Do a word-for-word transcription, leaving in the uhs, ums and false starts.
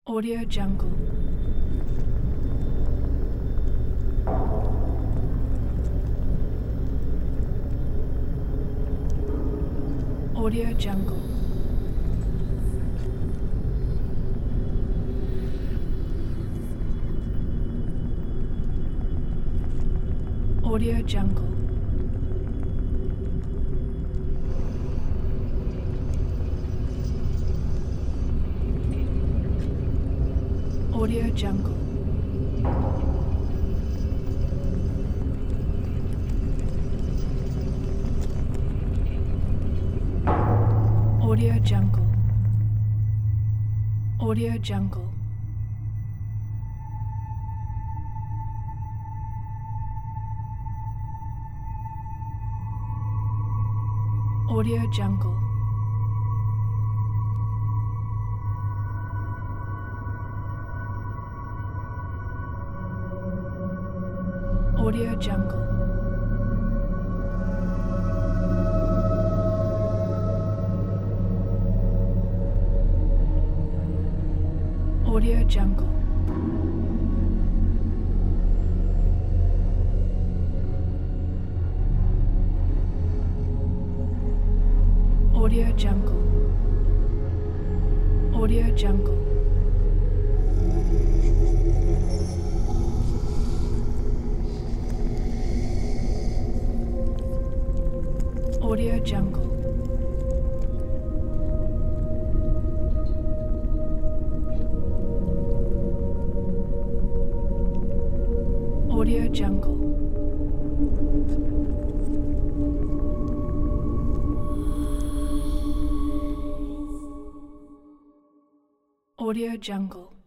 Audio Jungle. Audio Jungle. Audio Jungle. Audio Jungle. Audio Jungle. Audio Jungle. Audio Jungle. Audio Jungle. Audio Jungle. Audio Jungle. Audio Jungle. Audio Jungle. Audio Jungle. Audio Jungle.